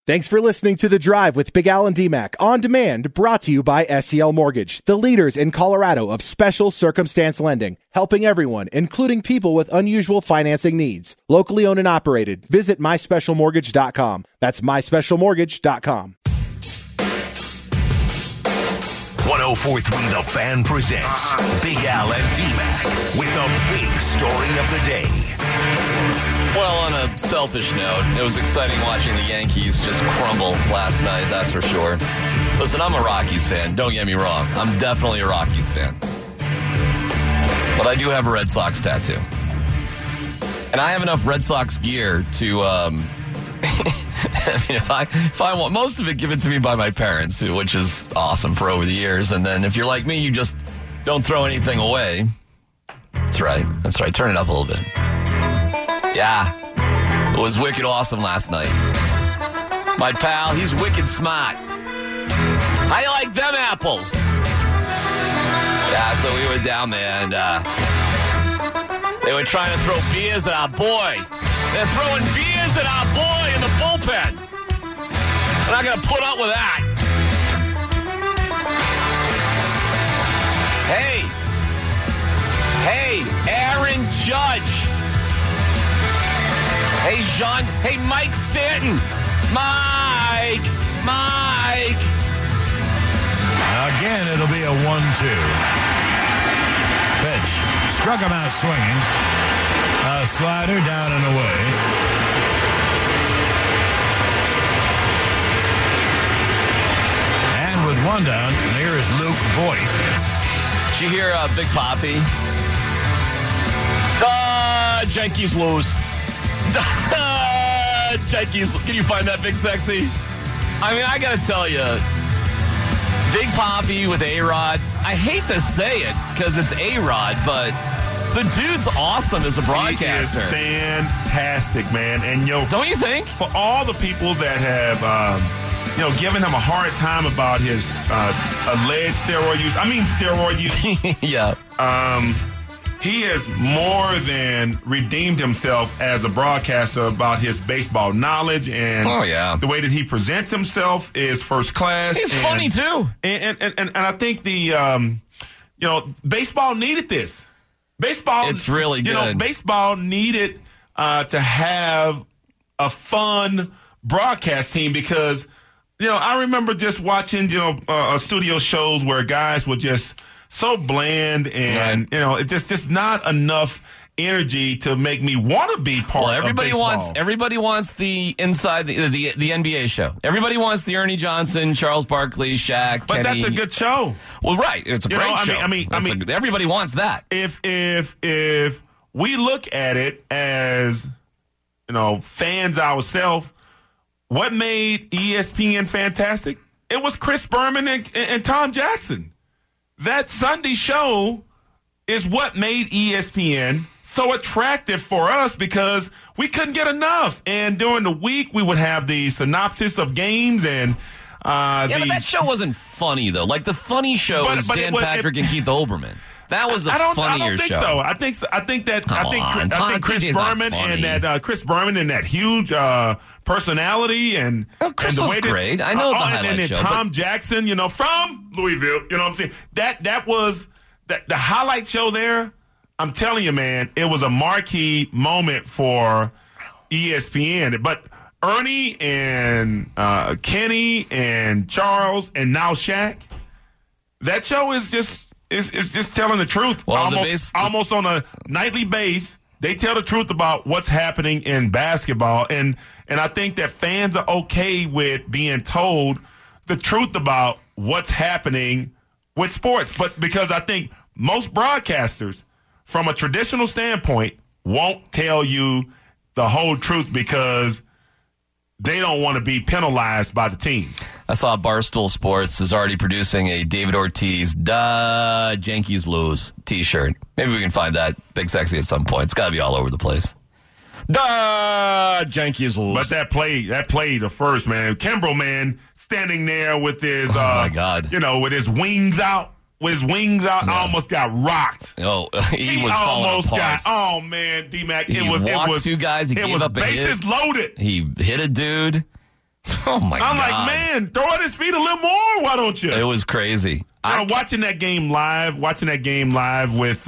Thanks for listening to The Drive with Big Al and D-Mac on demand, brought to you by SCL Mortgage, the leaders in Colorado of special circumstance lending, helping everyone, including people with unusual financing needs. Locally owned and operated. Visit myspecialmortgage.com. That's myspecialmortgage.com. 104.3 The Fan presents Big Al and D-Mac with the big story of the day. Well, on a selfish note, it was exciting watching the Yankees just crumble last night, that's for sure. Listen, I'm a Rockies fan, don't get me wrong. I'm definitely a Rockies fan. But I do have a Red Sox tattoo. And I have enough Red Sox gear to, I mean, if I want most of it given to me by my parents, which is awesome for over the years. And then if you're like me, you just don't throw anything away. That's right. Turn it up a little bit. Yeah, it was wicked awesome last night. My pal, he's wicked smart. How you like them apples? Yeah, so we were down there, and they were trying to throw beers at our boy. They're throwing beers at our boy in the bullpen. I'm not going to put up with that. Hey, Aaron Judge. Hey, Jean. Hey, Mike Stanton. Mike. Again, it'll be a 1-2. Pitch. Struck him out swinging. A slider down and away. And with one down, here is Luke Voigt. Did you hear Big Papi? Yankees lose. Yankees, can you find that, Big Sexy? I mean, I gotta tell you, Big Papi with A-Rod, I hate to say it because it's A-Rod, but the dude's awesome as a broadcaster. He is fantastic, man. And, don't you think? For all the people that have, given him a hard time about his alleged steroid use. Yeah. He has more than redeemed himself as a broadcaster about his baseball knowledge, and the way that he presents himself is first class. He's funny too. And I think the baseball needed this. Baseball, it's really good. Baseball needed to have a fun broadcast team because I remember just watching studio shows where guys would just so bland and it's just not enough energy to make me want to be part of baseball. Everybody wants the inside the NBA show. Everybody wants the Ernie Johnson, Charles Barkley, Shaq, but Kenny. That's a good show. Well, right, it's a great show. I mean, everybody wants that. If we look at it as fans ourselves, what made ESPN fantastic? It was Chris Berman and Tom Jackson. That Sunday show is what made ESPN so attractive for us because we couldn't get enough. And during the week, we would have the synopsis of games and but that show wasn't funny though. Like the funny show is Dan Patrick and Keith Olbermann. That was the funnier show. I don't think so. I think Chris Berman and that huge personality and Chris and the was way great. I know it's a highlight show. Tom Jackson, from Louisville, you know what I'm saying? That was the highlight show there. I'm telling you, man, it was a marquee moment for ESPN. But Ernie and Kenny and Charles and now Shaq, that show is just telling the truth. Well, almost on a nightly basis, they tell the truth about what's happening in basketball, and I think that fans are okay with being told the truth about what's happening with sports. But because I think most broadcasters, from a traditional standpoint, won't tell you the whole truth because they don't want to be penalized by the team. I saw Barstool Sports is already producing a David Ortiz Yankees lose t-shirt. Maybe we can find that Big Sexy at some point. It's got to be all over the place. Yankees lose. But that play, the first, man. Kimbrel, man, standing there with his, my God, with his wings out. I almost got rocked. Oh, he was almost got. Oh man, D-Mac, He walked two guys. He gave up a hit. Bases loaded. He hit a dude. Oh, my God. I'm like, man, throw at his feet a little more. Why don't you? It was crazy. Watching that game live with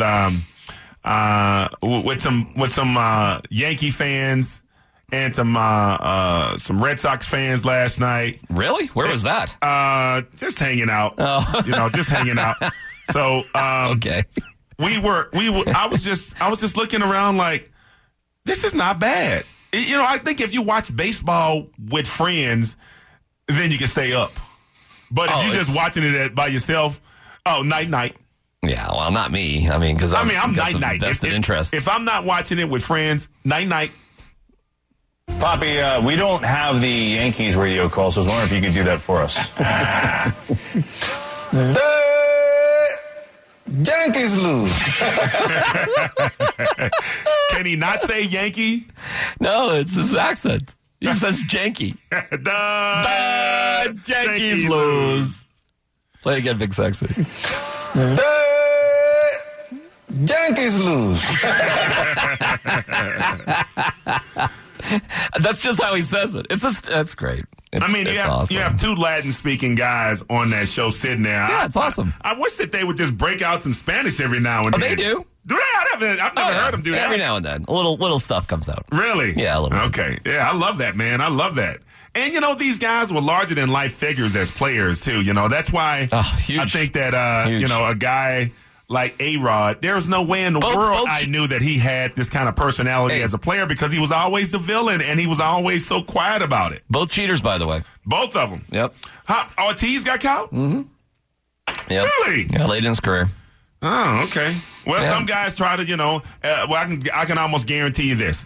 some Yankee fans and some Red Sox fans last night. Really? Where was that? Just hanging out. Oh. Just hanging out. So Okay. I was just looking around like, this is not bad. I think if you watch baseball with friends, then you can stay up. But if you're just watching it by yourself, night. Yeah, well, not me. I mean, because I'm night. vested interest. If I'm not watching it with friends, night. Poppy, we don't have the Yankees radio call, so I was wondering if you could do that for us. The Yankees lose. Can he not say Yankee? No, it's his accent. He says janky. The Yankees lose. Play it again, Big Sexy. The Yankees lose. That's just how he says it. That's great. You have two Latin-speaking guys on that show sitting there. Yeah, it's awesome. I wish that they would just break out some Spanish every now and then. They do. Do they? I've never heard them do that. Every now and then. A little stuff comes out. Really? Yeah, a little bit. Okay. Yeah, I love that, man. I love that. And, these guys were larger-than-life figures as players, too. That's why huge. I think that, a guy like A-Rod, there's no way in the world I knew that he had this kind of personality as a player because he was always the villain and he was always so quiet about it. Both cheaters, by the way. Both of them. Yep. Ortiz got caught? Mm-hmm. Yep. Really? Yeah, late in his career. Oh, okay. Well, some guys try to, I can almost guarantee you this.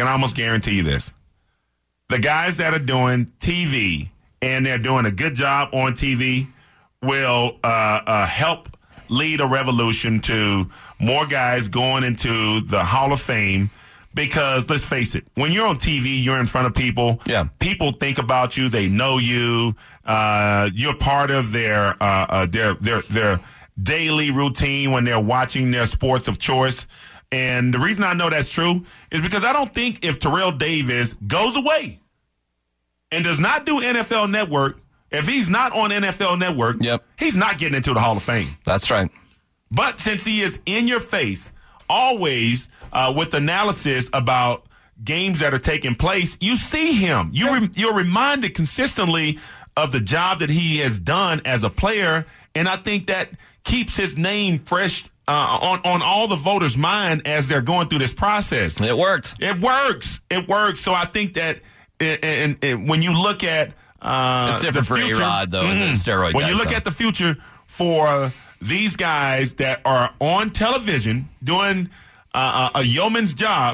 The guys that are doing TV and they're doing a good job on TV will help lead a revolution to more guys going into the Hall of Fame because, let's face it, when you're on TV, you're in front of people. Yeah. People think about you. They know you. You're part of their daily routine when they're watching their sports of choice. And the reason I know that's true is because I don't think if Terrell Davis goes away and does not do NFL Network, if he's not on NFL Network, he's not getting into the Hall of Fame. That's right. But since he is in your face, always with analysis about games that are taking place, you see him. You're reminded consistently of the job that he has done as a player, and I think that keeps his name fresh on all the voters' mind as they're going through this process. It worked. It works. So I think that when you look at it's different for A-Rod, though, and the steroid when guys, you look at the future for these guys that are on television doing a yeoman's job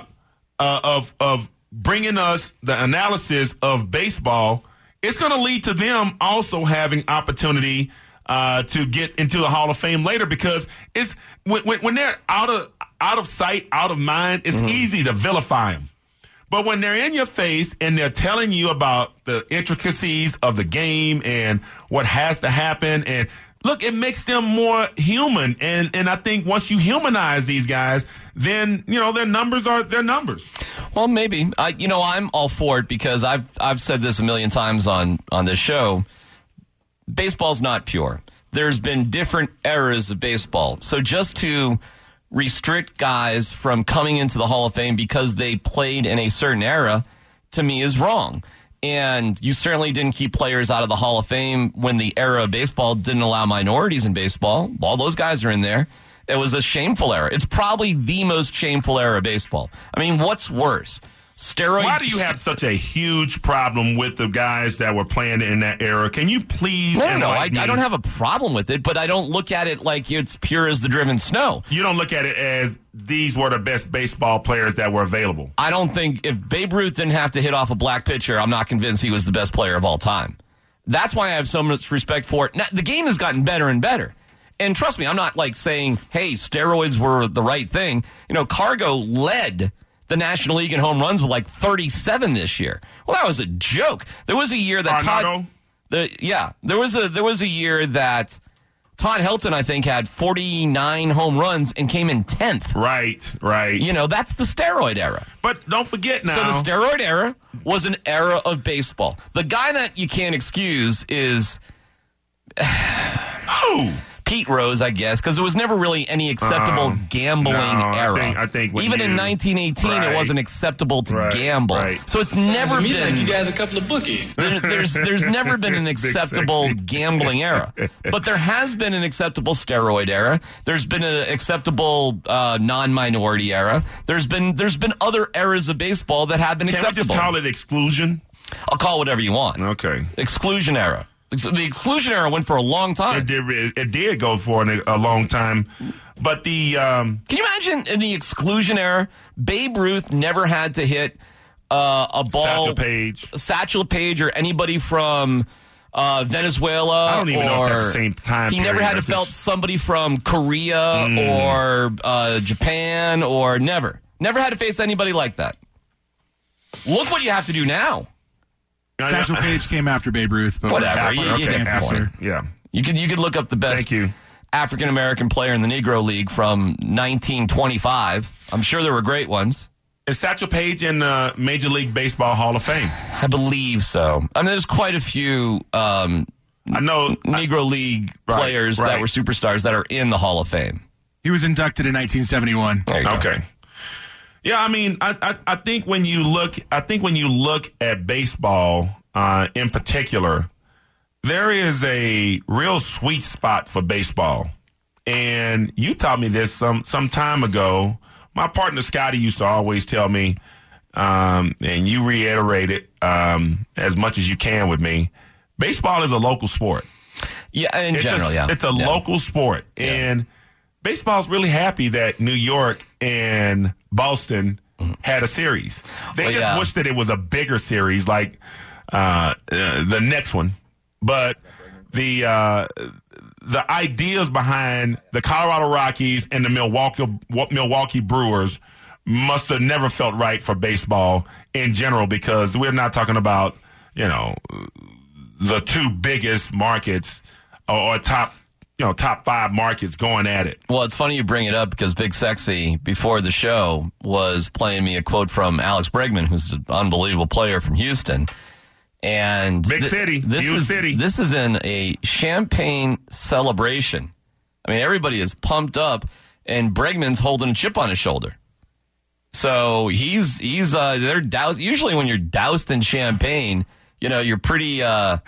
of bringing us the analysis of baseball, it's going to lead to them also having opportunity to get into the Hall of Fame later because it's when they're out of sight, out of mind, it's easy to vilify them. But when they're in your face and they're telling you about the intricacies of the game and what has to happen, and look, it makes them more human. And I think once you humanize these guys, then, their numbers are their numbers. Well, maybe. I'm all for it because I've said this a million times on this show. Baseball's not pure. There's been different eras of baseball. So just to restrict guys from coming into the Hall of Fame because they played in a certain era, to me, is wrong. And you certainly didn't keep players out of the Hall of Fame when the era of baseball didn't allow minorities in baseball. All those guys are in there. It was a shameful era. It's probably the most shameful era of baseball. I mean, what's worse? Steroids. Why do you have such a huge problem with the guys that were playing in that era? Can you please I don't have a problem with it, but I don't look at it like it's pure as the driven snow. You don't look at it as these were the best baseball players that were available. I don't think if Babe Ruth didn't have to hit off a black pitcher, I'm not convinced he was the best player of all time. That's why I have so much respect for it. Now, the game has gotten better and better. And trust me, I'm not saying, hey, steroids were the right thing. Cargo led the National League in home runs with 37 this year. Well, that was a joke. There was a year that Arenado? there was a year that Todd Helton, I think, had 49 home runs and came in 10th. Right. You know, that's the steroid era. But don't forget now. So the steroid era was an era of baseball. The guy that you can't excuse is... Who? Pete Rose, I guess, because there was never really any acceptable gambling era. I think even in 1918, right. it wasn't acceptable to gamble. Right. So it's never been. Like you guys a couple of bookies. There's never been an acceptable gambling era, but there has been an acceptable steroid era. There's been an acceptable non-minority era. There's been other eras of baseball that have been acceptable. Can we just call it exclusion? I'll call it whatever you want. Okay. Exclusion era. The exclusion era went for a long time. It did go for a long time. But the... Can you imagine in the exclusion era, Babe Ruth never had to hit a ball... Satchel Paige or anybody from Venezuela. I don't even know if that's the same time He never had to felt somebody from Korea or Japan or never. Never had to face anybody like that. Look what you have to do now. Satchel Paige came after Babe Ruth, but whatever. Yeah. You could look up the best African American player in the Negro League from 1925. I'm sure there were great ones. Is Satchel Paige in the Major League Baseball Hall of Fame? I believe so. I mean, there's quite a few I know Negro League players that were superstars that are in the Hall of Fame. He was inducted in 1971. Okay. Yeah, I mean, I think when you look at baseball in particular, there is a real sweet spot for baseball. And you taught me this some time ago. My partner Scotty used to always tell me, and you reiterate it as much as you can with me, baseball is a local sport. Yeah, in general, it's a local sport. Yeah. And baseball's really happy that New York and Boston had a series. They wish that it was a bigger series like the next one. But the ideas behind the Colorado Rockies and the Milwaukee Brewers must have never felt right for baseball in general, because we're not talking about, the two biggest markets or top 5 markets going at it. Well, it's funny you bring it up, because Big Sexy, before the show, was playing me a quote from Alex Bregman, who's an unbelievable player from Houston. And huge city. This is in a champagne celebration. I mean, everybody is pumped up, and Bregman's holding a chip on his shoulder. So they're doused. Usually when you're doused in champagne, you're pretty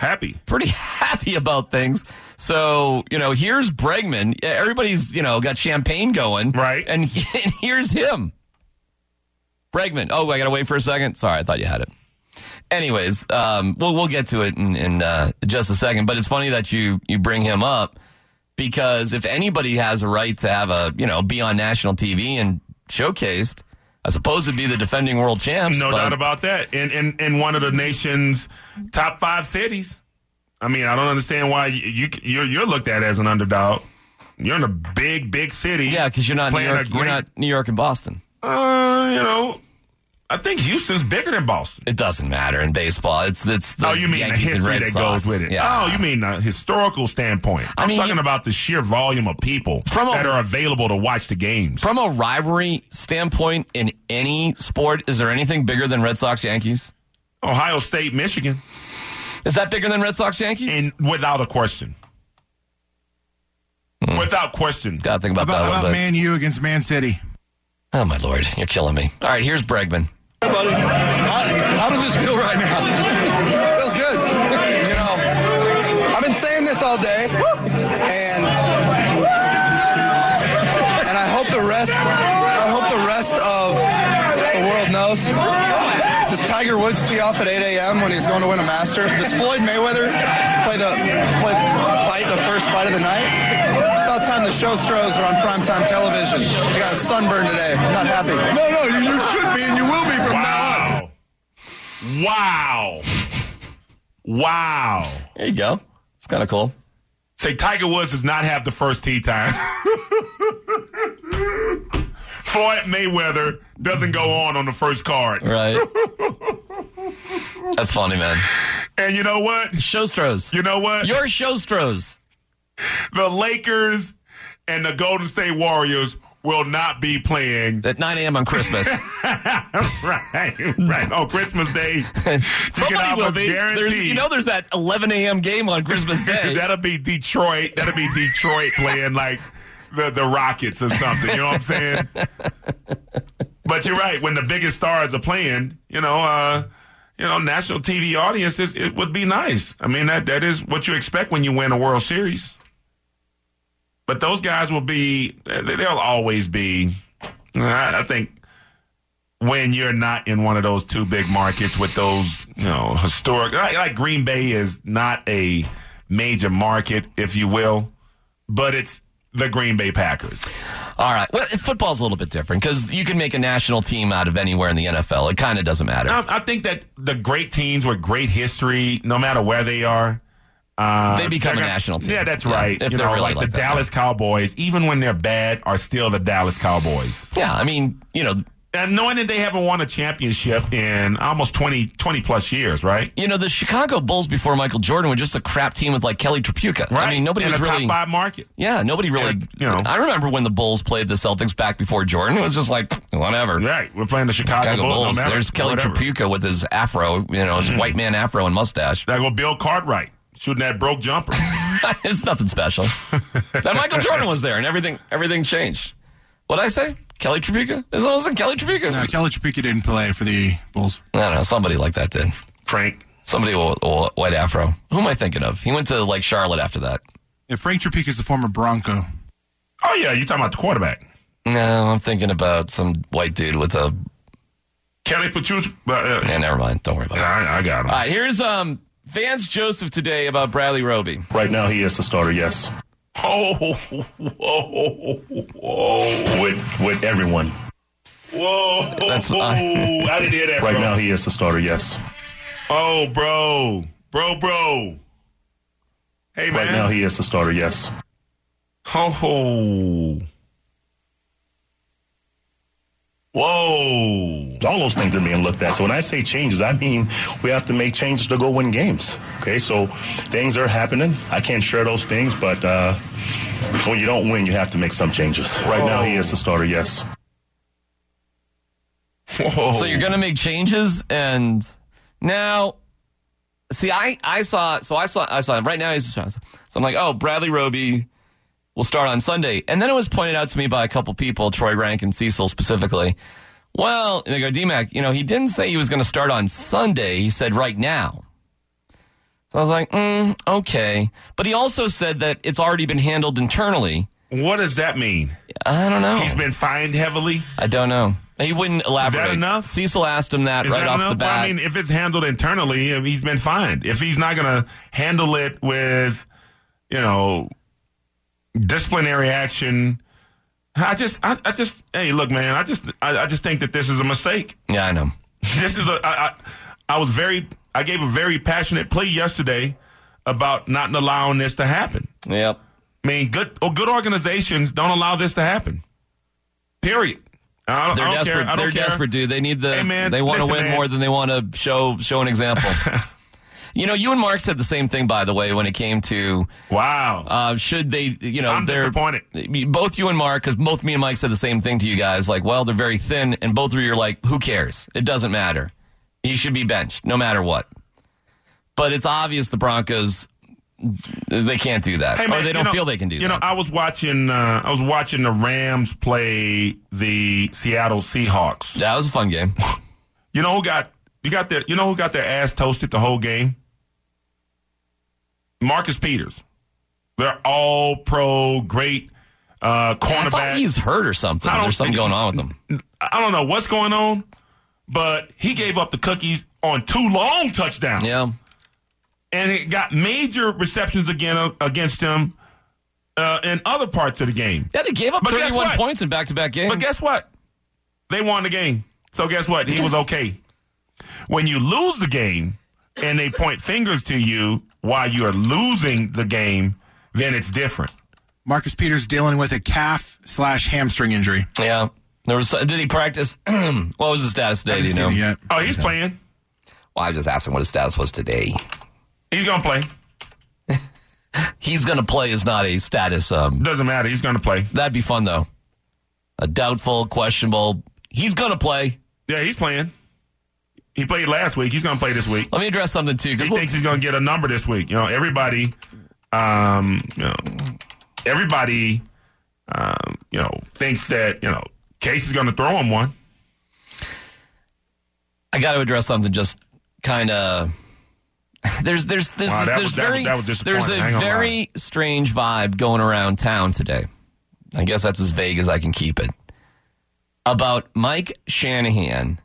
happy about things. So, here's Bregman. Everybody's, got champagne going. Right. And here's him. Bregman. Oh, I got to wait for a second. Sorry, I thought you had it. Anyways, we'll get to it in just a second. But it's funny that you bring him up, because if anybody has a right to have be on national TV and showcased, I suppose it'd be the defending world champs. No doubt about that. In one of the nation's top 5 cities. I mean, I don't understand why you're looked at as an underdog. You're in a big city. Yeah, because you're not New York. You're not New York and Boston. I think Houston's bigger than Boston. It doesn't matter in baseball. It's the you mean Yankees the history that goes with it? Yeah. Oh, you mean the historical standpoint? I'm talking about the sheer volume of people that are available to watch the games. From a rivalry standpoint, in any sport, is there anything bigger than Red Sox Yankees? Ohio State, Michigan. Is that bigger than Red Sox Yankees? And without a question. Without question. Gotta think about that. How about Man U against Man City? Oh my Lord, you're killing me. All right, here's Bregman. Buddy, how does this feel right now? Feels good. I've been saying this all day, and I hope the rest of the world knows. Does Tiger Woods tee off at 8 a.m. when he's going to win a Master? Does Floyd Mayweather play the first fight of the night? It's about time the Shostros are on primetime television. I got a sunburn today. I'm not happy. No, you should be, and you will be from now on. Wow. There you go. It's kind of cool. Say Tiger Woods does not have the first tee time. Floyd Mayweather doesn't go on the first card. Right. That's funny, man. And you know what? Shostros. You know what? Your Shostros. The Lakers and the Golden State Warriors will not be playing at 9 a.m. on Christmas. right. On Christmas Day. Somebody will be. There's that 11 a.m. game on Christmas Day. That'll be Detroit. Playing like the Rockets or something. You know what I'm saying? But you're right. When the biggest stars are playing, national TV audiences, it would be nice. I mean, that is what you expect when you win a World Series. But those guys they'll always be, I think, when you're not in one of those two big markets with those, historic, like Green Bay is not a major market, if you will, but it's the Green Bay Packers. All right. Well, football's a little bit different because you can make a national team out of anywhere in the NFL. It kind of doesn't matter. I think that the great teams with great history, no matter where they are, they become a national team. Yeah, that's right. If they're really like the Dallas Cowboys, even when they're bad, are still the Dallas Cowboys. Yeah, I mean, and knowing that they haven't won a championship in almost 20 plus years, right? The Chicago Bulls before Michael Jordan were just a crap team with like Kelly Tripuccia. Right. I mean, nobody in was a really top 5 market. Yeah, nobody really. I remember when the Bulls played the Celtics back before Jordan. It was just like whatever. Right, we're playing the Chicago Bulls. No matter, There's Kelly Tripuccia with his afro, his white man afro and mustache. There go Bill Cartwright shooting that broke jumper. It's nothing special. Then Michael Jordan was there, and everything changed. What'd I say? Kelly Tripuccia? It wasn't Kelly Tripuccia. No, Kelly Tripuccia didn't play for the Bulls. No, somebody like that did. Frank. Somebody with a white afro. Who am I thinking of? He went to like Charlotte after that. Yeah, Frank Tripuccia is the former Bronco. Oh, yeah, you're talking about the quarterback. No, I'm thinking about some white dude with a... Kelly Tripuccia? Yeah, never mind. Don't worry about it. I got him. All right, here's Vance Joseph today about Bradley Roby. Right now, he is the starter, yes. Oh, with everyone. Whoa. I didn't hear that, Right bro. now, he is the starter, yes. Oh, bro. Hey, man. Right now, he is the starter, yes. Oh. Whoa. All those things are being looked at. So when I say changes, I mean we have to make changes to go win games. Okay, so things are happening. I can't share those things, but when you don't win, you have to make some changes. Right now, he is the starter, yes. Whoa. So you're going to make changes, and now, see, I saw right now he's a starter. So I'm like, oh, Bradley Roby will start on Sunday. And then it was pointed out to me by a couple people, Troy Rank and Cecil specifically. Well, and they go, D-Mac, he didn't say he was going to start on Sunday. He said right now. So I was like, okay. But he also said that it's already been handled internally. What does that mean? I don't know. He's been fined heavily? I don't know. He wouldn't elaborate. Is that enough? Cecil asked him that Is right that off enough? the bat. Well, I mean, if it's handled internally, he's been fined. If he's not going to handle it with, disciplinary action, I just, hey, look, man, I just think that this is a mistake. Yeah, I know. This is I gave a very passionate plea yesterday about not allowing this to happen. Yep. I mean, good organizations don't allow this to happen. Period. I don't care. They're desperate, dude. They need Hey, man, they want to win man. more than they want to show an example. You and Mark said the same thing, by the way, when it came to wow. Should they? I'm disappointed. Both you and Mark, because both me and Mike said the same thing to you guys. Like, well, they're very thin, and both of you are like, who cares? It doesn't matter. He should be benched, no matter what. But it's obvious the Broncos, they can't do that, hey, man, or they don't feel they can do that. I was watching the Rams play the Seattle Seahawks. That was a fun game. You know who got their ass toasted the whole game? Marcus Peters. They're all pro, great cornerback. I thought he's hurt or something. There's something going on with him. I don't know what's going on, but he gave up the cookies on 2 long touchdowns. Yeah. And it got major receptions again against him in other parts of the game. Yeah, they gave up 31 points in back-to-back games. But guess what? They won the game. So guess what? He was okay. When you lose the game and they point fingers to you while you are losing the game, then it's different. Marcus Peters dealing with a calf/hamstring injury. Yeah. Did he practice? What was his status today? Do you know? Yet. Oh, he's playing. Well, I just asked him what his status was today. He's going to play. He's going to play is not a status. Doesn't matter. He's going to play. That'd be fun, though. A doubtful, questionable. He's going to play. Yeah, he's playing. He played last week. He's going to play this week. Let me address something, too. He thinks he's going to get a number this week. Everybody, everybody, thinks that, Case is going to throw him one. I got to address something just kind of... There's a very strange vibe going around town today. I guess that's as vague as I can keep it. About Mike Shanahan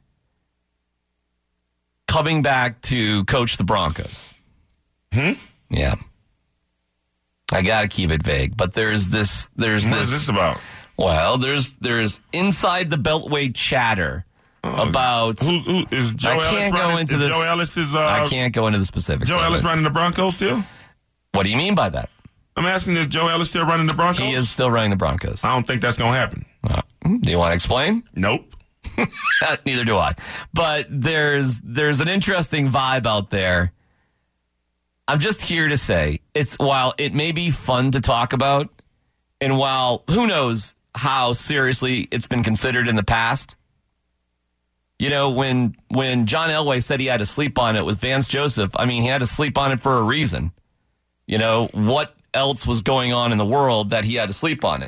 coming back to coach the Broncos. Yeah. I got to keep it vague, but there's this. What is this about? Well, there's inside the Beltway chatter. About who is Joe Ellis? I can't go into this. Joe Ellis is. I can't go into the specifics. Joe Ellis running the Broncos still? What do you mean by that? I'm asking, is Joe Ellis still running the Broncos? He is still running the Broncos. I don't think that's going to happen. Do you want to explain? Nope. Neither do I. But there's an interesting vibe out there. I'm just here to say, while it may be fun to talk about, and while who knows how seriously it's been considered in the past. When John Elway said he had to sleep on it with Vance Joseph, he had to sleep on it for a reason. What else was going on in the world that he had to sleep on it?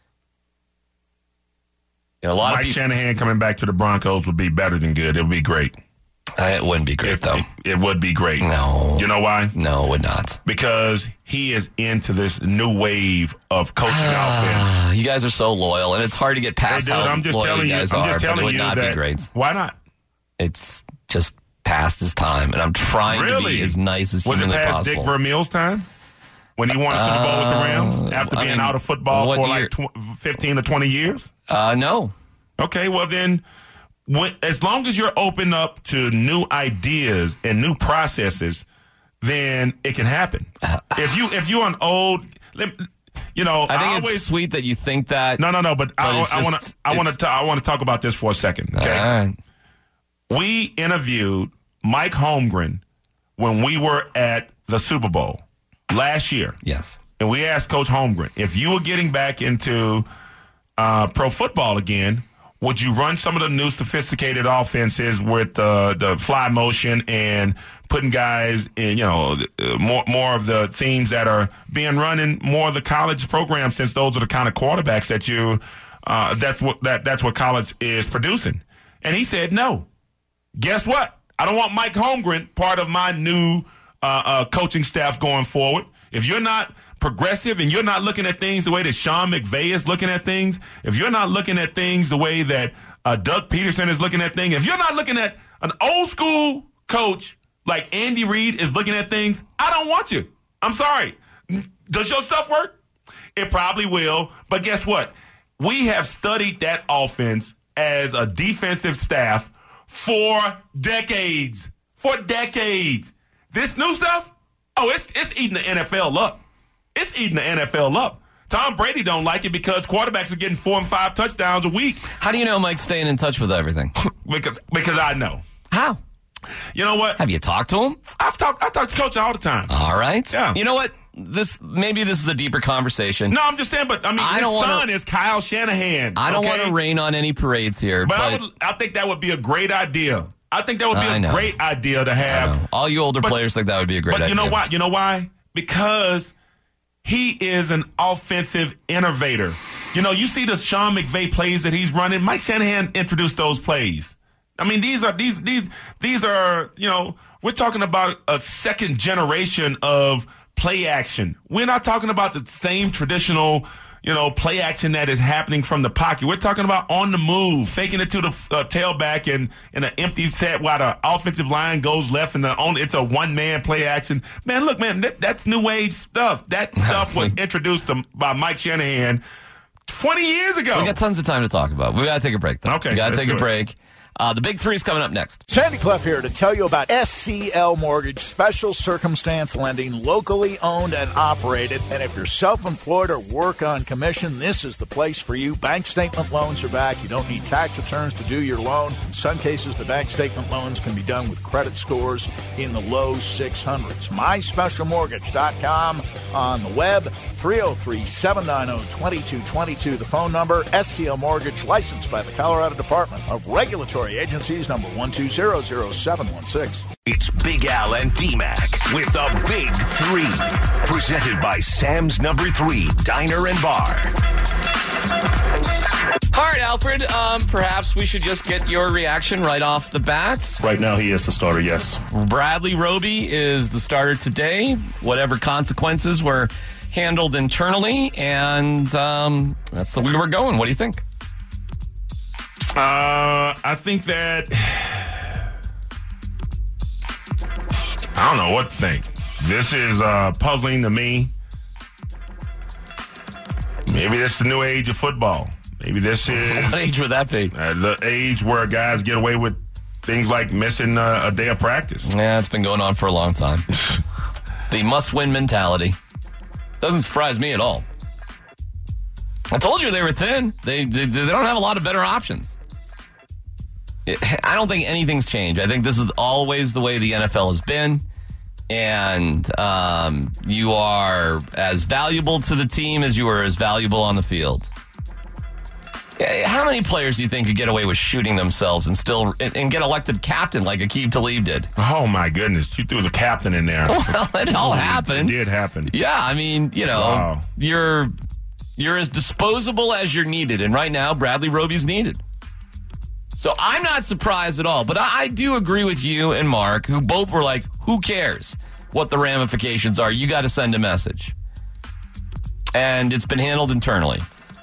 Mike Shanahan coming back to the Broncos would be better than good. It would be great. It wouldn't be great, though. It would be great. No. You know why? No, it would not. Because he is into this new wave of coaching offense. You guys are so loyal, and it's hard to get past how I'm just loyal telling you guys you, are, I'm just telling but it would you not that, be great. Why not? It's just past his time, and I'm trying to be as nice as humanly possible. Was it past Dick Vermeil's time? When he won a Super Bowl with the Rams? After being out of football for like 15 or 20 years? No. Okay, well then, as long as you're open up to new ideas and new processes, then it can happen. If you're an old, I think it's sweet that you think that. No. But I want to talk about this for a second. Okay, all right. We interviewed Mike Holmgren when we were at the Super Bowl last year. Yes, and we asked Coach Holmgren, if you were getting back into pro football again, would you run some of the new sophisticated offenses with the fly motion and putting guys in, more of the themes that are being run in more of the college programs, since those are the kind of quarterbacks that that's what college is producing? And he said no. Guess what? I don't want Mike Holmgren part of my new coaching staff going forward. If you're not progressive and you're not looking at things the way that Sean McVay is looking at things, if you're not looking at things the way that Doug Peterson is looking at things, if you're not looking at an old school coach like Andy Reid is looking at things, I don't want you. I'm sorry. Does your stuff work? It probably will. But guess what? We have studied that offense as a defensive staff for decades. For decades. This new stuff, it's eating the NFL up. It's eating the NFL up. Tom Brady don't like it because quarterbacks are getting 4 and 5 touchdowns a week. How do you know Mike's staying in touch with everything? because I know. How? You know what? Have you talked to him? I talk to Coach all the time. All right. Yeah. You know what? Maybe this is a deeper conversation. No, I'm just saying, but his son is Kyle Shanahan. I don't want to rain on any parades here. But I think that would be a great idea. I think that would be a great idea to have. All you older players think that would be a great idea. But you know why? You know why? Because he is an offensive innovator. You see the Sean McVay plays that he's running. Mike Shanahan introduced those plays. These are we're talking about a second generation of play action. We're not talking about the same traditional, play action that is happening from the pocket. We're talking about on the move, faking it to the tailback and in an empty set while the offensive line goes left and it's a one-man play action. Man, look, man, that's new age stuff. That stuff was introduced by Mike Shanahan 20 years ago. We got tons of time to talk about. We got to take a break, though. Okay. We got to take a break. The Big Three is coming up next. Sandy Clough here to tell you about SCL Mortgage, special circumstance lending, locally owned and operated. And if you're self-employed or work on commission, this is the place for you. Bank statement loans are back. You don't need tax returns to do your loan. In some cases, the bank statement loans can be done with credit scores in the low 600s. MySpecialMortgage.com on the web, 303-790-2222, the phone number. SCL Mortgage, licensed by the Colorado Department of Regulatory Agencies, number 1200716. It's Big Al and D-Mac with the Big Three. Presented by Sam's Number 3 Diner and Bar. All right, Alfred, perhaps we should just get your reaction right off the bat. Right now, he is the starter, yes. Bradley Roby is the starter today. Whatever consequences were handled internally, and that's the way we're going. What do you think? I think that I don't know what to think. This is puzzling to me. Maybe this is the new age of football. Maybe this is... What age would that be? The age where guys get away with things like missing a day of practice. Yeah, it's been going on for a long time. The must-win mentality. Doesn't surprise me at all. I told you they were thin. They don't have a lot of better options. I don't think anything's changed. I think this is always the way the NFL has been. And you are as valuable to the team as you are as valuable on the field. How many players do you think could get away with shooting themselves and still and get elected captain like Aqib Talib did? Oh, my goodness. You threw the captain in there. Well, it all happened. It did happen. Yeah, I mean, wow. You're as disposable as you're needed. And right now, Bradley Roby's needed. So I'm not surprised at all. But I do agree with you and Mark, who both were like, who cares what the ramifications are? You got to send a message. And it's been handled internally.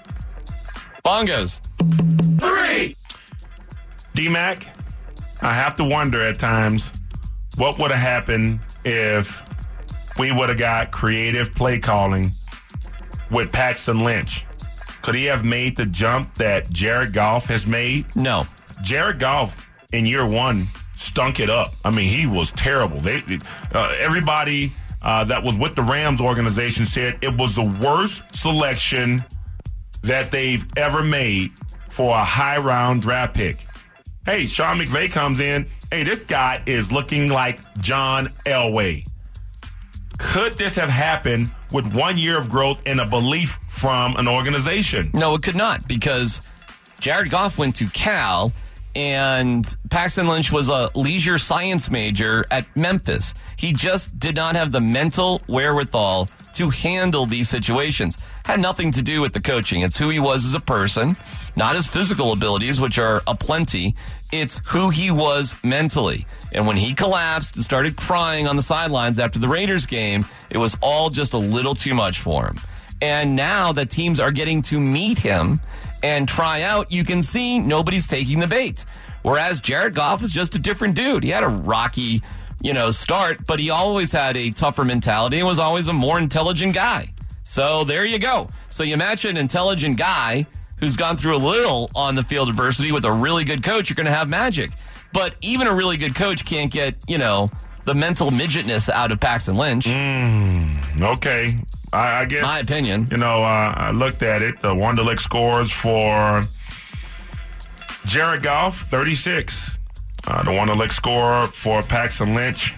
Bongos. 3. D-Mac, I have to wonder at times what would have happened if we would have got creative play calling with Paxton Lynch. Could he have made the jump that Jared Goff has made? No. Jared Goff in year one stunk it up. I mean, he was terrible. Everybody that was with the Rams organization said it was the worst selection that they've ever made for a high-round draft pick. Hey, Sean McVay comes in. Hey, this guy is looking like John Elway. Could this have happened with 1 year of growth and a belief from an organization? No, it could not, because Jared Goff went to Cal, and Paxton Lynch was a leisure science major at Memphis. He just did not have the mental wherewithal to handle these situations. Had nothing to do with the coaching. It's who he was as a person, not his physical abilities, which are aplenty. It's who he was mentally. And when he collapsed and started crying on the sidelines after the Raiders game, it was all just a little too much for him. And now that teams are getting to meet him and try out, you can see nobody's taking the bait. Whereas Jared Goff is just a different dude. He had a rocky, start, but he always had a tougher mentality and was always a more intelligent guy. So there you go. So you match an intelligent guy who's gone through a little on the field adversity with a really good coach, you're going to have magic. But even a really good coach can't get, the mental midgetness out of Paxton Lynch. Okay. I guess. My opinion. I looked at it. The Wonderlic scores for Jared Goff, 36. The Wonderlic score for Paxton Lynch,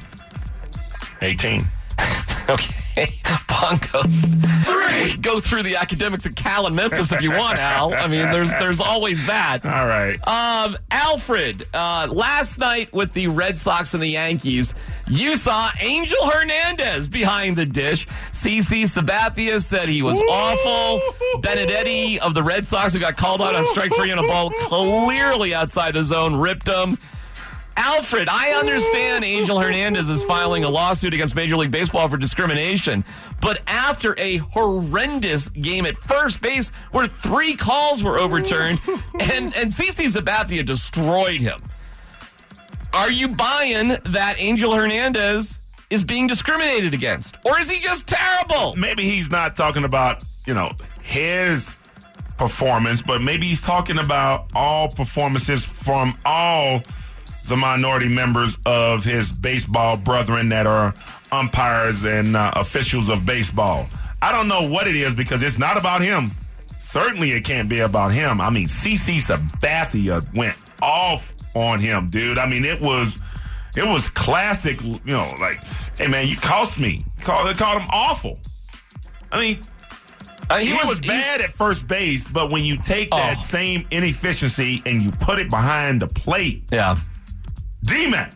18. Okay. Bongos. 3. We can go through the academics of Cal and Memphis if you want, Al. I mean, there's always that. All right. Alfred, last night with the Red Sox and the Yankees, you saw Angel Hernandez behind the dish. CC Sabathia said he was awful. Benedetti of the Red Sox, who got called out on strike 3 on a ball clearly outside the zone, ripped him. Alfred, I understand Angel Hernandez is filing a lawsuit against Major League Baseball for discrimination, but after a horrendous game at first base where 3 calls were overturned and CC Sabathia destroyed him, are you buying that Angel Hernandez is being discriminated against? Or is he just terrible? Maybe he's not talking about, his performance, but maybe he's talking about all performances from all the minority members of his baseball brethren that are umpires and officials of baseball. I don't know what it is because it's not about him. Certainly it can't be about him. I mean, CC Sabathia went off on him, dude. I mean, it was classic, like, hey, man, you cost me. They called him awful. I mean, he was bad at first base, but when you take that same inefficiency and you put it behind the plate, D-Mac.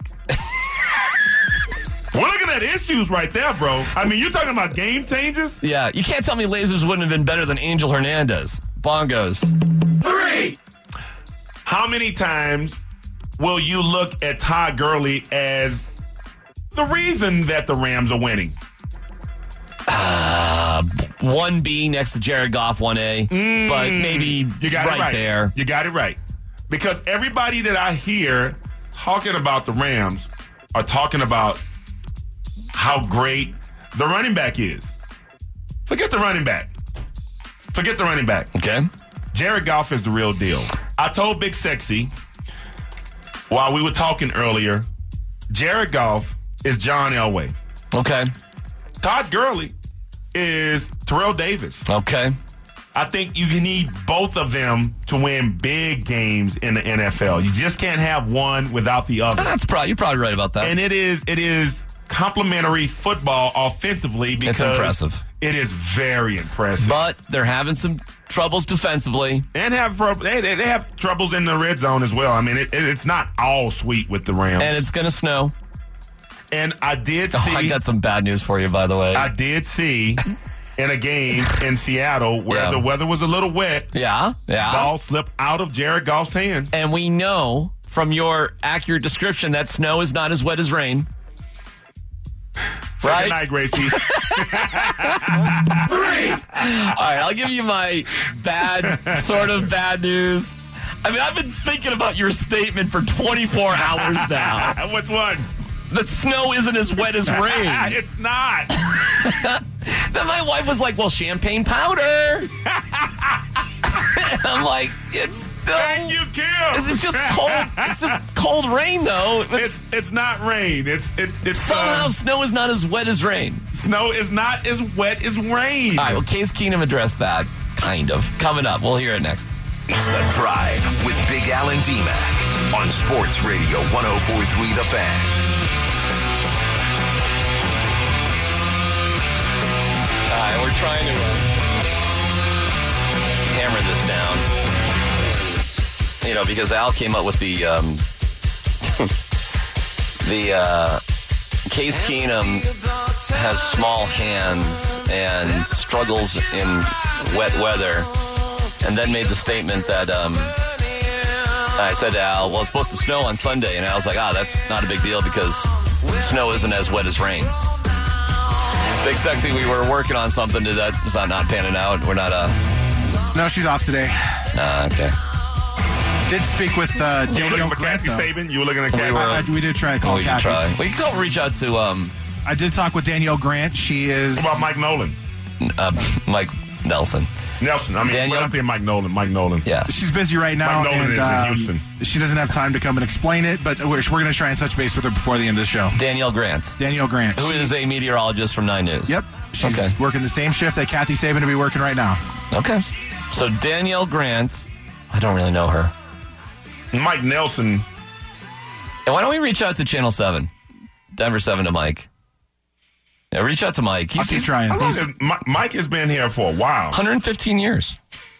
We're looking at issues right there, bro. I mean, you're talking about game changers? Yeah, you can't tell me Lasers wouldn't have been better than Angel Hernandez. Bongos. 3. How many times will you look at Todd Gurley as the reason that the Rams are winning? 1B next to Jared Goff, 1A. But maybe you got it right there. You got it right. Because everybody that I hear talking about the Rams are talking about how great the running back is. Forget the running back. Okay. Jared Goff is the real deal. I told Big Sexy while we were talking earlier, Jared Goff is John Elway. Okay. Todd Gurley is Terrell Davis. Okay. I think you need both of them to win big games in the NFL. You just can't have one without the other. You're probably right about that. And it is complimentary football offensively because it's impressive. It is very impressive. But they're having some troubles defensively. And they have troubles in the red zone as well. I mean, it's not all sweet with the Rams. And it's going to snow. And I did see... I got some bad news for you, by the way. I did see in a game in Seattle where the weather was a little wet. Yeah. Ball slipped out of Jared Goff's hand. And we know from your accurate description that snow is not as wet as rain. Right? Good night, Gracie. 3. All right, I'll give you my sort of bad news. I mean, I've been thinking about your statement for 24 hours now. Which one? That snow isn't as wet as rain. It's not. Then my wife was like, well, champagne powder. I'm like, it's thank you, Kim. It's just cold. It's just cold rain, though. It's not rain. It's somehow snow is not as wet as rain. Snow is not as wet as rain. All right, well, Case Keenum addressed that, kind of. Coming up, we'll hear it next. It's The Drive with Big Al and D-Mac on Sports Radio 104.3 The Fan. All right, we're trying to hammer this down. Because Al came up with the Case Keenum has small hands and struggles in wet weather, and then made the statement that I said to Al, well, it's supposed to snow on Sunday, and Al's like, that's not a big deal because snow isn't as wet as rain. Big Sexy, we were working on something. Is that not panning out? We're not... No, she's off today. Okay. Did speak with Daniel You were looking for Grant, Kathy Saban? You were looking at Kathy? We did try to call Kathy. We can reach out to... I did talk with Danielle Grant. She is... What about Mike Nolan? Mike Nelson. I mean, when I say Mike Nolan. Yeah. She's busy right now. Mike Nolan is in Houston. She doesn't have time to come and explain it, but we're going to try and touch base with her before the end of the show. Danielle Grant. Who is a meteorologist from 9 News. Yep. She's working the same shift that Kathy Saban to be working right now. Okay. So Danielle Grant, I don't really know her. Mike Nelson. And why don't we reach out to Channel 7? Denver 7 to Mike. Yeah, reach out to Mike. He's trying. Mike has been here for a while. 115 years.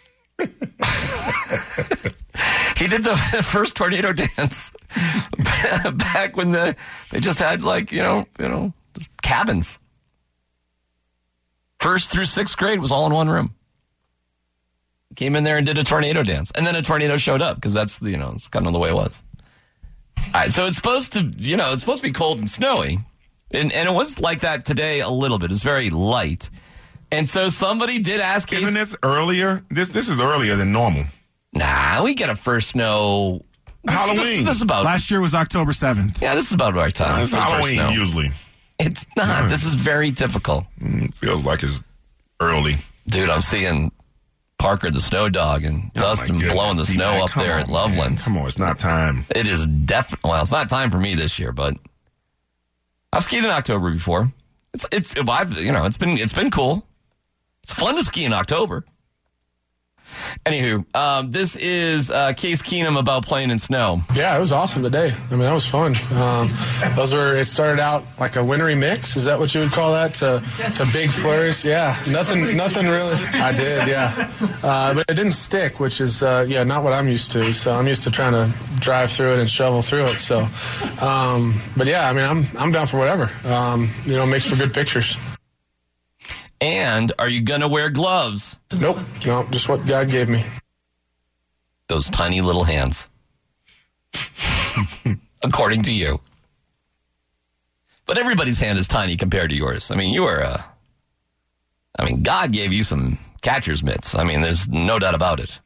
He did the first tornado dance back when they just had just cabins. 1st through 6th grade was all in one room. Came in there and did a tornado dance, and then a tornado showed up because that's it's kind of the way it was. All right, so it's supposed to be cold and snowy. And it was like that today a little bit. It's very light. And so somebody did ask... Isn't this earlier? This is earlier than normal. Nah, we get a first snow... Halloween. This is about... Last year was October 7th. Yeah, this is about our time. It's Halloween, usually. It's not. This is very typical. Feels like it's early. Dude, I'm seeing Parker the Snow Dog and Dustin blowing the snow up there at Loveland. Come on, it's not time. It is definitely, well, it's not time for me this year, but I've skied in October before. It's been cool. It's fun to ski in October. Anywho, this is Case Keenum about playing in snow. Yeah, it was awesome today. I mean, that was fun. It started out like a wintry mix. Is that what you would call that? To big flurries. Yeah, nothing really. I did, yeah. But it didn't stick, which is, not what I'm used to. So I'm used to trying to drive through it and shovel through it. So, but yeah, I mean, I'm down for whatever. Makes for good pictures. And are you going to wear gloves? Nope. No, just what God gave me. Those tiny little hands. According to you. But everybody's hand is tiny compared to yours. I mean, God gave you some catcher's mitts. I mean, there's no doubt about it.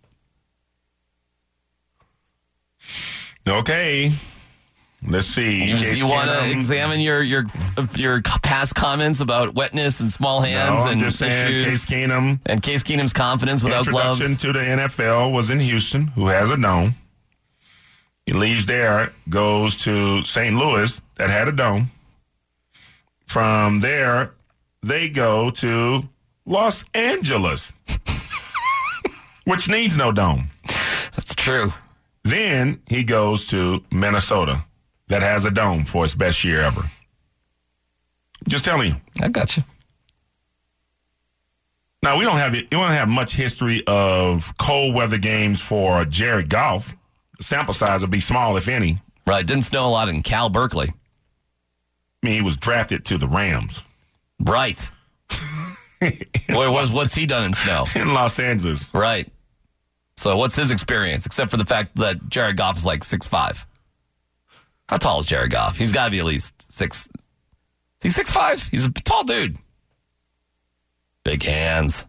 Okay. Let's see. You want to examine your past comments about wetness and small hands I'm and just saying Case Keenum and Case Keenum's confidence without gloves. Introduction to the NFL was in Houston, who has a dome. He leaves there, goes to St. Louis, that had a dome. From there, they go to Los Angeles, which needs no dome. That's true. Then he goes to Minnesota, that has a dome for its best year ever. Just telling you. I got you. Now, we don't have much history of cold weather games for Jared Goff. The sample size will be small, if any. Right. Didn't snow a lot in Cal Berkeley. I mean, he was drafted to the Rams. Right. What's he done in snow? In Los Angeles. Right. So what's his experience, except for the fact that Jared Goff is like 6'5"? How tall is Jared Goff? He's got to be at least 6. Is he 6'5"? He's a tall dude. Big hands.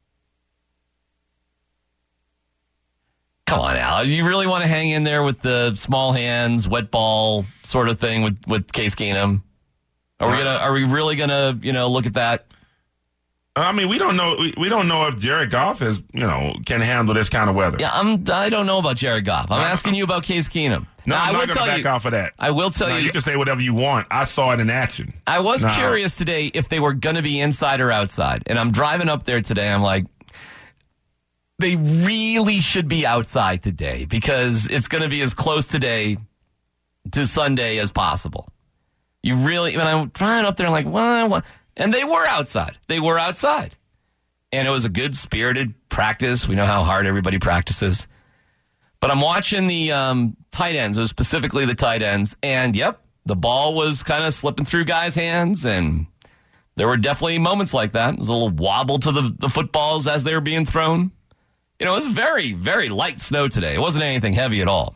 Come on, Al. You really want to hang in there with the small hands, wet ball sort of thing with Case Keenum? Are we really gonna look at that? I mean, we don't know. We don't know if Jared Goff can handle this kind of weather. Yeah, I don't know about Jared Goff. I'm asking you about Case Keenum. No, I'm not going to back off of that. I will tell you. You can say whatever you want. I saw it in action. I was curious today if they were going to be inside or outside. And I'm driving up there today. I'm like, they really should be outside today because it's going to be as close today to Sunday as possible. When I'm driving up there, I'm like, well, and they were outside. And it was a good spirited practice. We know how hard everybody practices. But I'm watching the tight ends, it was specifically the tight ends, and yep, the ball was kind of slipping through guys' hands, and there were definitely moments like that. There was a little wobble to the footballs as they were being thrown. It was very, very light snow today. It wasn't anything heavy at all.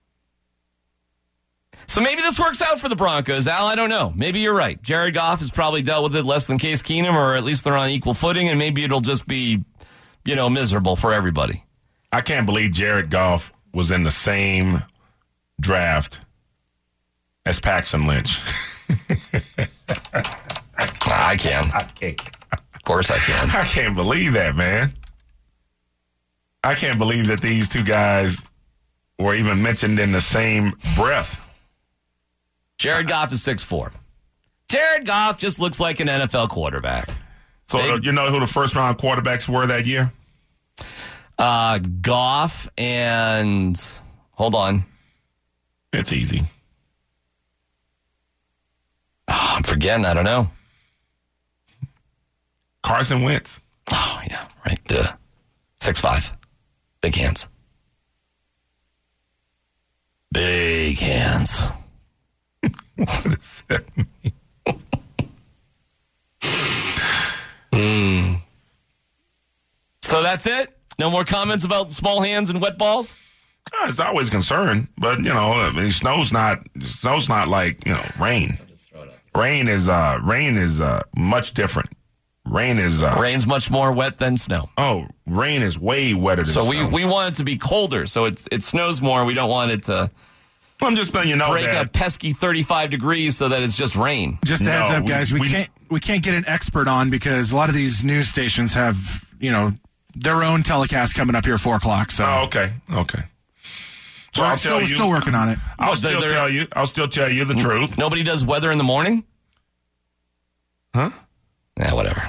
So maybe this works out for the Broncos, Al. I don't know. Maybe you're right. Jared Goff has probably dealt with it less than Case Keenum, or at least they're on equal footing, and maybe it'll just be, miserable for everybody. I can't believe Jared Goff was in the same draft as Paxton Lynch. I can. Of course I can. I can't believe that, man. I can't believe that these two guys were even mentioned in the same breath. Jared Goff is 6'4". Jared Goff just looks like an NFL quarterback. So you know who the first-round quarterbacks were that year? Goff and... Hold on. It's easy. Oh, I'm forgetting. I don't know. Carson Wentz. Oh, yeah. Right. 6'5". Big hands. Big hands. What does that mean? So that's it? No more comments about small hands and wet balls? It's always a concern, but snow's not like rain. Rain is much different. Rain's much more wet than snow. Oh, rain is way wetter than snow. So we want it to be colder, so it snows more. We don't want it to. I'm just letting you know break a pesky 35 degrees so that it's just rain. Just a heads up, guys. We can't get an expert on because a lot of these news stations have their own telecast coming up here at 4 o'clock. So. Oh, okay. So I'll still working on it. I'll still tell you the truth. Nobody does weather in the morning? Huh? Yeah, whatever.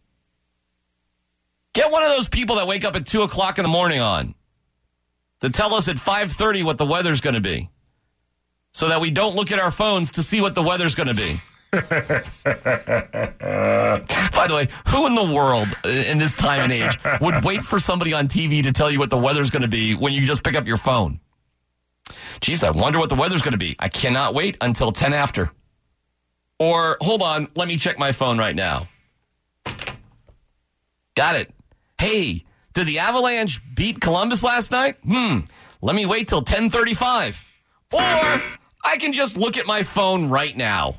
Get one of those people that wake up at 2 o'clock in the morning on to tell us at 5:30 what the weather's going to be, so that we don't look at our phones to see what the weather's going to be. By the way, who in the world in this time and age would wait for somebody on TV to tell you what the weather's going to be when you just pick up your phone? Geez, I wonder what the weather's going to be. I cannot wait until 10 after. Or, hold on, let me check my phone right now. Got it. Hey, did the Avalanche beat Columbus last night? Let me wait till 10:35. Or I can just look at my phone right now.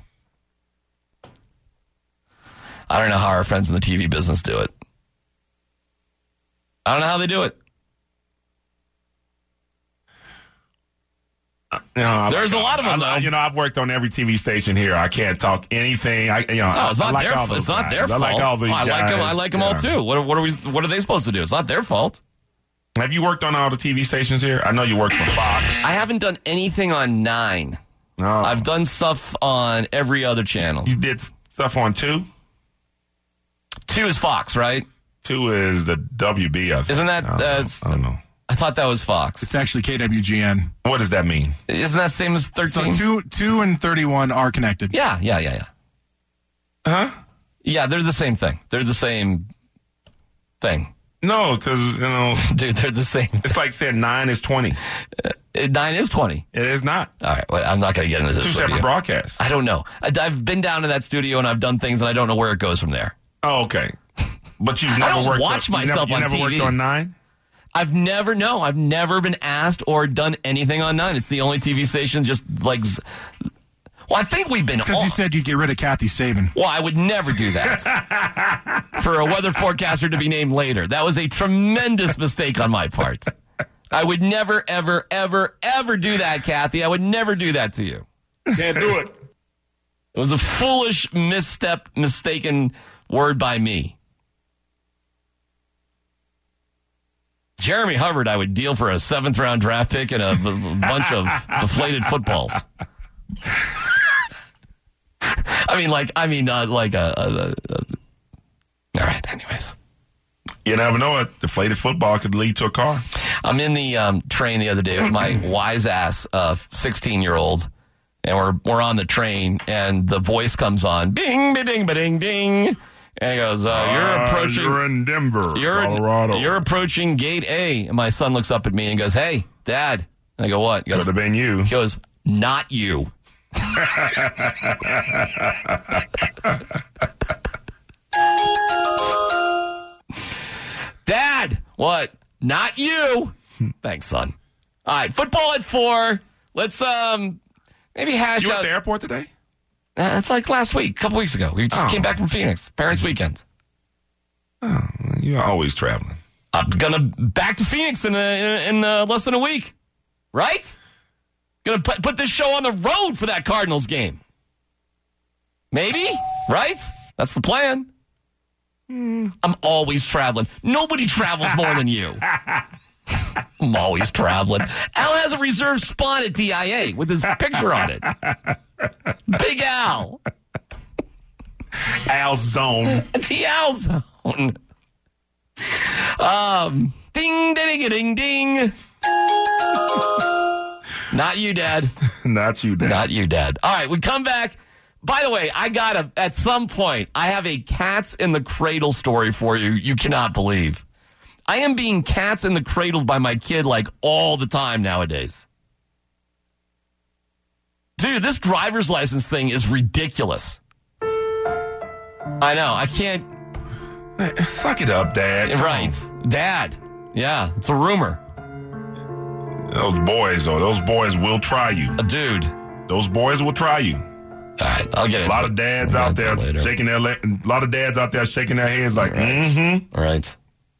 I don't know how our friends in the TV business do it. I don't know how they do it. There's a lot of them, though. I've worked on every TV station here. I can't talk anything. It's not their fault. I like all these guys. I like them all too. What are they supposed to do? It's not their fault. Have you worked on all the TV stations here? I know you work for Fox. I haven't done anything on 9. No. I've done stuff on every other channel. You did stuff on 2? 2 is Fox, right? 2 is the WB, I think. Isn't that... I don't know. I thought that was Fox. It's actually KWGN. What does that mean? Isn't that same as 13? So 2 and 31 are connected. Yeah. Huh? Yeah, they're the same thing. They're the same thing. No, because, Dude, they're the same thing. It's like saying 9 is 20. 9 is 20. It is not. All right, well, I'm not going to get into this. 2 separate broadcasts. I don't know. I've been down to that studio and I've done things and I don't know where it goes from there. Oh, okay. But you've never I don't worked watch myself you on never TV. Worked on 9? I've never been asked or done anything on 9. It's the only TV station just like... Well, I think we've been... Because you said you'd get rid of Kathy Saban. Well, I would never do that. For a weather forecaster to be named later. That was a tremendous mistake on my part. I would never, ever, ever, ever do that, Kathy. I would never do that to you. Can't do it. It was a foolish misstep, mistaken word by me. Jeremy Hubbard, I would deal for a 7th-round draft pick and a bunch of deflated footballs. All right, anyways. You never know it. Deflated football could lead to a car. I'm in the train the other day with my wise ass 16-year-old, and we're on the train, and the voice comes on, bing, ba-ding, ba-ding, ding. And he goes, you're in Denver, Colorado. You're approaching gate A. And my son looks up at me and goes, hey, Dad. And I go, what? He goes, could have been you. He goes, not you. Dad, what? Not you. Thanks, son. All right, football at 4. Let's maybe hash You out. at the airport today? It's like last week, a couple weeks ago. We just came back from Phoenix. Parents' weekend. Oh, you're always traveling. I'm gonna back to Phoenix in less than a week, right? Gonna put this show on the road for that Cardinals game. Maybe, right? That's the plan. I'm always traveling. Nobody travels more than you. I'm always traveling. Al has a reserved spot at DIA with his picture on it. Big Al. Al Zone. The Al Zone. Ding, ding, ding, ding. Not you, Dad. Not you, Dad. Not you, Dad. All right, we come back. By the way, at some point, I have a Cats in the Cradle story for you. You cannot believe. I am being cats in the cradle by my kid like all the time nowadays. Dude, this driver's license thing is ridiculous. I know. I can't. Suck it up, Dad. Right. Dad. Yeah, it's a rumor. Those boys, though. Those boys will try you. Dude. Those boys will try you. All right, I'll get it. A lot of dads out there shaking their heads like, All right.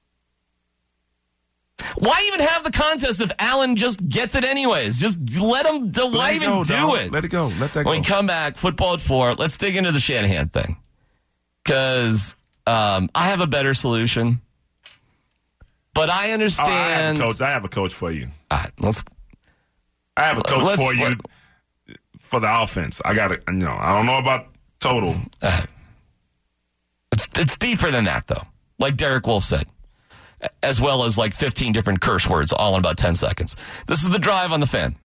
Why even have the contest if Allen just gets it anyways? Just let him. Why even do it? Let it go. Let that go. When we come back, football at 4. Let's dig into the Shanahan thing. Because I have a better solution. But I understand. I have a coach for you. I have a coach for you for the offense. I got it. I don't know about total. It's deeper than that, though. Like Derek Wolfe said, as well as like 15 different curse words all in about 10 seconds. This is The Drive on the Fan.